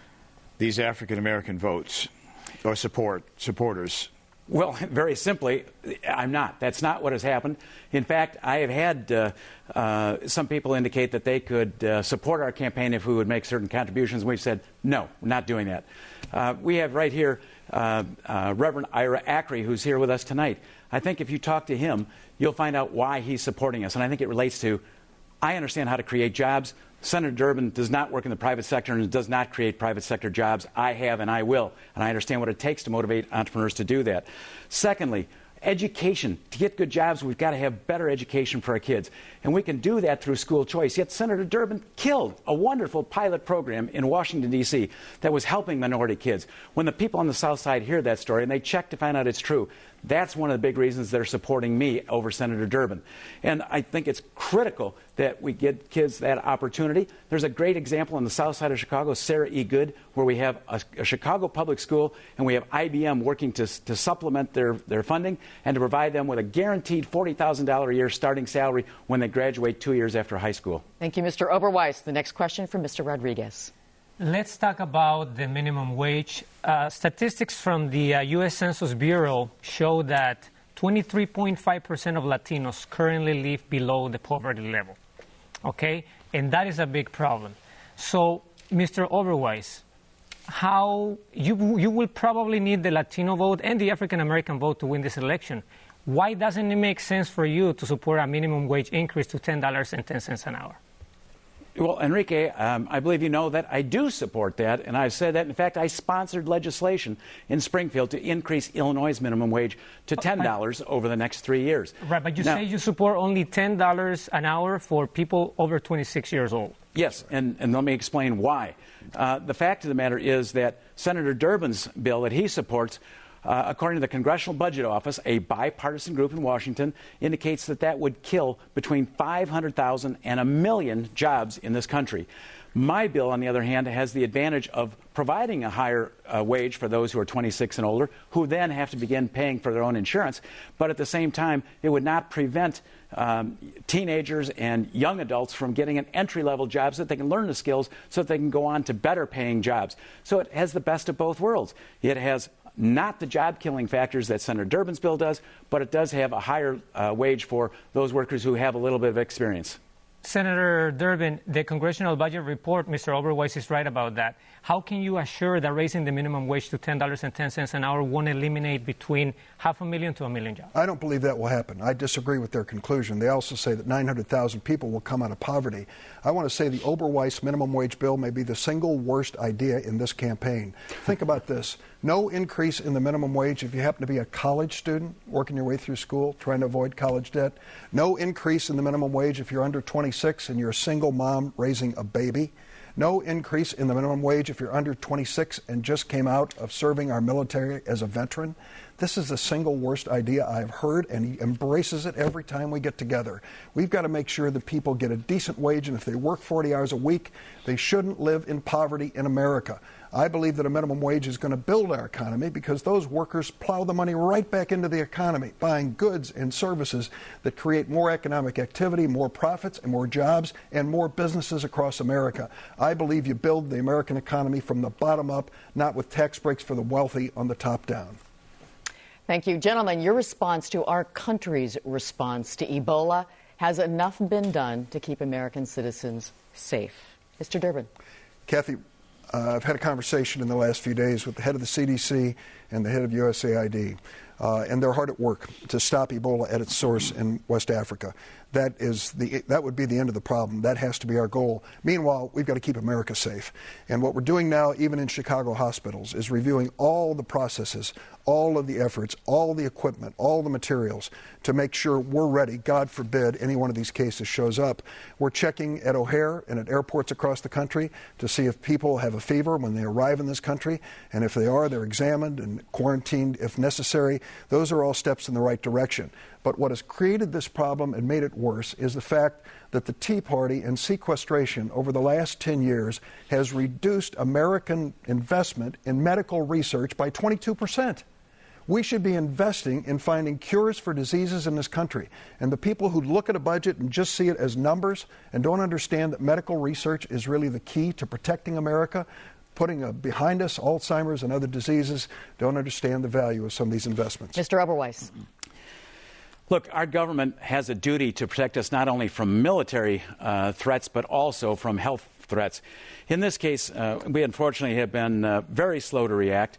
these African American votes or supporters? Well, very simply, I'm not. That's not what has happened. In fact, I have had some people indicate that they could support our campaign if we would make certain contributions. We've said, no, we're not doing that. We have right here Reverend Ira Ackery, who's here with us tonight. I think if you talk to him, you'll find out why he's supporting us. And I think it relates to, I understand how to create jobs. Senator Durbin does not work in the private sector and does not create private sector jobs. I have and I will. And I understand what it takes to motivate entrepreneurs to do that. Secondly, education. To get good jobs, we've got to have better education for our kids. And we can do that through school choice. Yet Senator Durbin killed a wonderful pilot program in Washington, D.C. that was helping minority kids. When the people on the South Side hear that story and they check to find out it's true, that's one of the big reasons they're supporting me over Senator Durbin. And I think it's critical that we give kids that opportunity. There's a great example on the south side of Chicago, Sarah E. Good, where we have a Chicago public school and we have IBM working to supplement their funding and to provide them with a guaranteed $40,000 a year starting salary when they graduate 2 years after high school. Thank you, Mr. Oberweis. The next question from Mr. Rodriguez. Let's talk about the minimum wage. Statistics from the U.S. Census Bureau show that 23.5% of Latinos currently live below the poverty level. Okay? And that is a big problem. So, Mr. Oberweis, how you will probably need the Latino vote and the African American vote to win this election. Why doesn't it make sense for you to support a minimum wage increase to $10.10 an hour? Well, Enrique, I believe you know that I do support that, and I've said that. In fact, I sponsored legislation in Springfield to increase Illinois' minimum wage to $10 over the next 3 years. Right, but you say you support only $10 an hour for people over 26 years old. Yes, and let me explain why. The fact of the matter is that Senator Durbin's bill that he supports, according to the Congressional Budget Office, a bipartisan group in Washington, indicates that that would kill between 500,000 and 1 million jobs in this country. My bill, on the other hand, has the advantage of providing a higher wage for those who are 26 and older, who then have to begin paying for their own insurance. But at the same time, it would not prevent teenagers and young adults from getting an entry-level job so that they can learn the skills so that they can go on to better-paying jobs. So it has the best of both worlds. It has not the job-killing factors that Senator Durbin's bill does, but it does have a higher wage for those workers who have a little bit of experience. Senator Durbin, the Congressional Budget Report, Mr. Oberweis is right about that. How can you assure that raising the minimum wage to $10.10 an hour won't eliminate between 500,000 to 1 million jobs? I don't believe that will happen. I disagree with their conclusion. They also say that 900,000 people will come out of poverty. I want to say the Oberweis minimum wage bill may be the single worst idea in this campaign. Think about this. No increase in the minimum wage if you happen to be a college student working your way through school, trying to avoid college debt. No increase in the minimum wage if you're under 26 and you're a single mom raising a baby. No increase in the minimum wage if you're under 26 and just came out of serving our military as a veteran. This is the single worst idea I've heard, and he embraces it every time we get together. We've got to make sure that people get a decent wage, and if they work 40 hours a week, they shouldn't live in poverty in America. I believe that a minimum wage is going to build our economy because those workers plow the money right back into the economy, buying goods and services that create more economic activity, more profits, and more jobs, and more businesses across America. I believe you build the American economy from the bottom up, not with tax breaks for the wealthy on the top down. Thank you. Gentlemen, your response to our country's response to Ebola, has enough been done to keep American citizens safe? Mr. Durbin. Kathy, I've had a conversation in the last few days with the head of the CDC and the head of USAID, and they're hard at work to stop Ebola at its source in West Africa. That would be the end of the problem. That has to be our goal. Meanwhile, we've got to keep America safe. And what we're doing now, even in Chicago hospitals, is reviewing all the processes, all of the efforts, all the equipment, all the materials to make sure we're ready. God forbid any one of these cases shows up. We're checking at O'Hare and at airports across the country to see if people have a fever when they arrive in this country. And if they are, they're examined and quarantined if necessary. Those are all steps in the right direction. But what has created this problem and made it worse is the fact that the Tea Party and sequestration over the last 10 years has reduced American investment in medical research by 22%. We should be investing in finding cures for diseases in this country. And the people who look at a budget and just see it as numbers and don't understand that medical research is really the key to protecting America, putting behind us Alzheimer's and other diseases, don't understand the value of some of these investments. Mr. Oberweis. Look, our government has a duty to protect us not only from military threats, but also from health threats. In this case, we unfortunately have been very slow to react.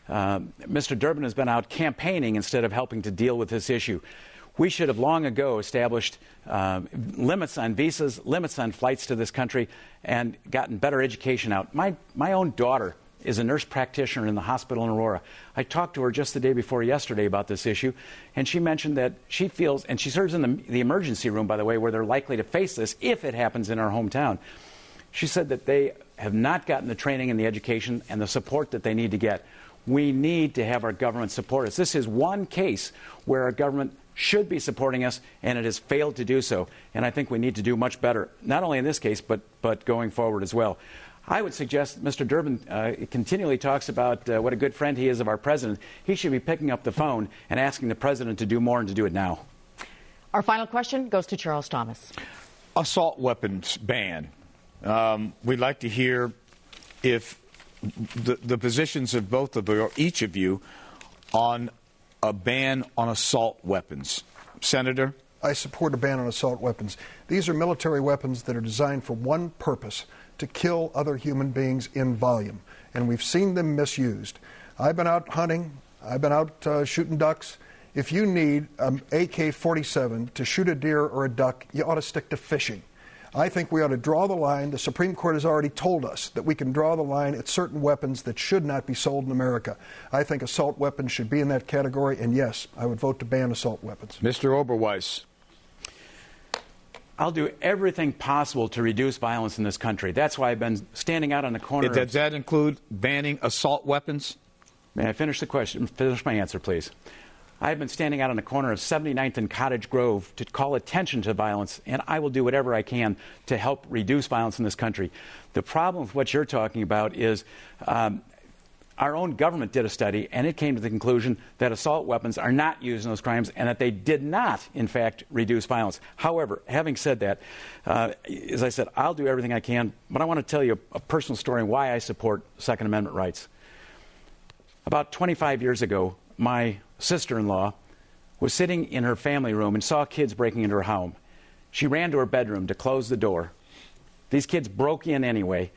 Mr. Durbin has been out campaigning instead of helping to deal with this issue. We should have long ago established limits on visas, limits on flights to this country, and gotten better education out. My own daughter is a nurse practitioner in the hospital in Aurora. I talked to her just the day before yesterday about this issue, and she mentioned that she feels, and she serves in the emergency room, by the way, where they're likely to face this if it happens in our hometown. She said that they have not gotten the training and the education and the support that they need to get. We need to have our government support us. This is one case where our government should be supporting us, and it has failed to do so. And I think we need to do much better, not only in this case, but going forward as well. I would suggest Mr. Durbin continually talks about what a good friend he is of our president. He should be picking up the phone and asking the president to do more and to do it now. Our final question goes to Charles Thomas. Assault weapons ban. We'd like to hear if the positions of both of you, or each of you, on a ban on assault weapons. Senator? I support a ban on assault weapons. These are military weapons that are designed for one purpose: to kill other human beings in volume. And we've seen them misused. I've been out hunting. I've been out shooting ducks. If you need an AK-47 to shoot a deer or a duck, you ought to stick to fishing. I think we ought to draw the line. The Supreme Court has already told us that we can draw the line at certain weapons that should not be sold in America. I think assault weapons should be in that category, and yes, I would vote to ban assault weapons. Mr. Oberweis. I'll do everything possible to reduce violence in this country. That's why I've been standing out on the corner. Does that include banning assault weapons? May I finish the question? Finish my answer, please. I've been standing out on the corner of 79th and Cottage Grove to call attention to violence, and I will do whatever I can to help reduce violence in this country. The problem with what you're talking about is our own government did a study, and it came to the conclusion that assault weapons are not used in those crimes and that they did not, in fact, reduce violence. However, having said that, as I said, I'll do everything I can, but I want to tell you a personal story on why I support Second Amendment rights. About 25 years ago, my sister-in-law was sitting in her family room and saw kids breaking into her home. She ran to her bedroom to close the door. These kids broke in anyway,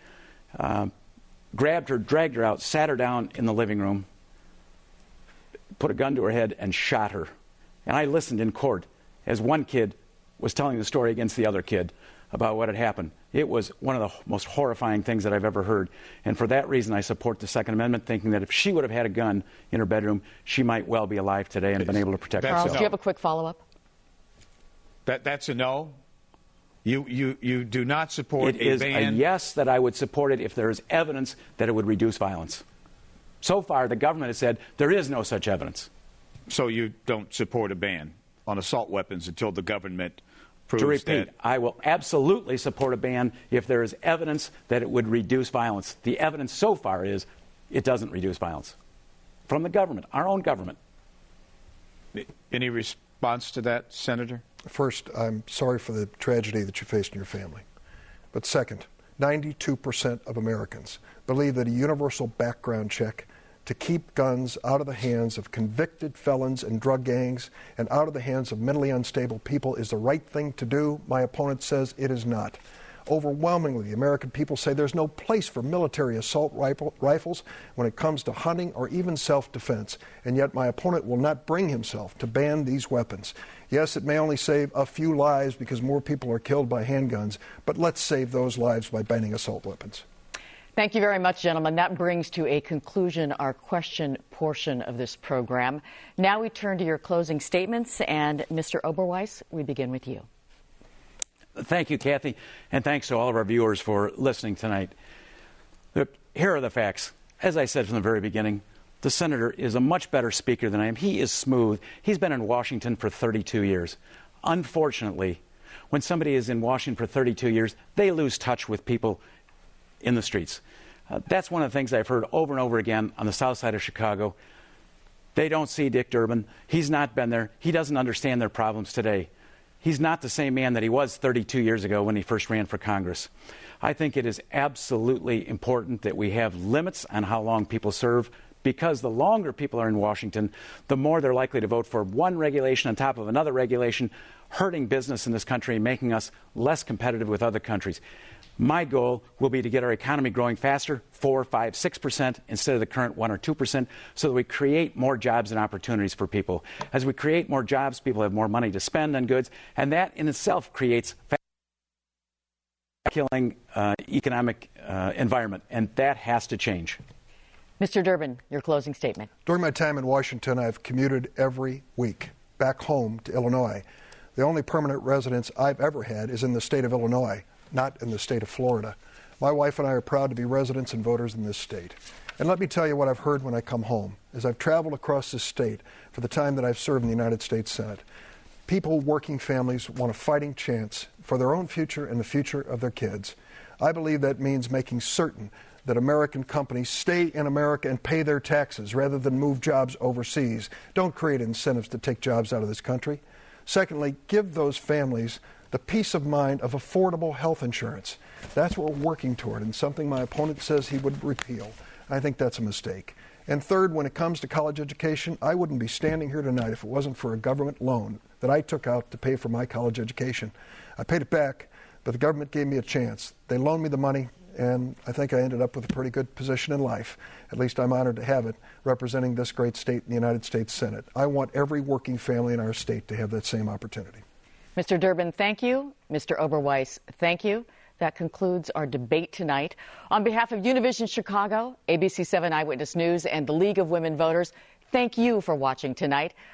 grabbed her, dragged her out, sat her down in the living room, put a gun to her head, and shot her. And I listened in court as one kid was telling the story against the other kid about what had happened. It was one of the most horrifying things that I've ever heard. And for that reason, I support the Second Amendment, thinking that if she would have had a gun in her bedroom, she might well be alive today and been able to protect herself. Charles, do you have a quick follow-up? That's a no? You do not support a ban? It is a yes, that I would support it if there is evidence that it would reduce violence. So far, the government has said there is no such evidence. So you don't support a ban on assault weapons until the government proves to repeat, that? I will absolutely support a ban if there is evidence that it would reduce violence. The evidence so far is it doesn't reduce violence. From the government, our own government. Any response to that, Senator? First, I'm sorry for the tragedy that you faced in your family. But second, 92% of Americans believe that a universal background check to keep guns out of the hands of convicted felons and drug gangs and out of the hands of mentally unstable people is the right thing to do. My opponent says it is not. Overwhelmingly, the American people say there's no place for military assault rifles when it comes to hunting or even self-defense. And yet my opponent will not bring himself to ban these weapons. Yes, it may only save a few lives because more people are killed by handguns, but let's save those lives by banning assault weapons. Thank you very much, gentlemen. That brings to a conclusion our question portion of this program. Now we turn to your closing statements, and Mr. Oberweis, we begin with you. Thank you, Kathy, and thanks to all of our viewers for listening tonight. Look, here are the facts. As I said from the very beginning, the senator is a much better speaker than I am. He is smooth. He's been in Washington for 32 years. Unfortunately, when somebody is in Washington for 32 years, they lose touch with people in the streets. That's one of the things I've heard over and over again on the south side of Chicago. They don't see Dick Durbin. He's not been there. He doesn't understand their problems today. He's not the same man that he was 32 years ago when he first ran for Congress. I think it is absolutely important that we have limits on how long people serve, because the longer people are in Washington, the more they're likely to vote for one regulation on top of another regulation, hurting business in this country and making us less competitive with other countries. My goal will be to get our economy growing faster, 4%, 5%, 6% instead of the current 1% or 2%, so that we create more jobs and opportunities for people. As we create more jobs, people have more money to spend on goods, and that in itself creates killing economic environment, and that has to change. Mr. Durbin, your closing statement. During my time in Washington, I've commuted every week back home to Illinois. The only permanent residence I've ever had is in the state of Illinois, not in the state of Florida. My wife and I are proud to be residents and voters in this state. And let me tell you what I've heard when I come home. As I've traveled across this state for the time that I've served in the United States Senate, people, working families, want a fighting chance for their own future and the future of their kids. I believe that means making certain that American companies stay in America and pay their taxes rather than move jobs overseas. Don't create incentives to take jobs out of this country. Secondly, give those families the peace of mind of affordable health insurance. That's what we're working toward, and something my opponent says he would repeal. I think that's a mistake. And third, when it comes to college education, I wouldn't be standing here tonight if it wasn't for a government loan that I took out to pay for my college education. I paid it back, but the government gave me a chance. They loaned me the money, and I think I ended up with a pretty good position in life. At least I'm honored to have it, representing this great state in the United States Senate. I want every working family in our state to have that same opportunity. Mr. Durbin, thank you. Mr. Oberweis, thank you. That concludes our debate tonight. On behalf of Univision Chicago, ABC 7 Eyewitness News, and the League of Women Voters, thank you for watching tonight.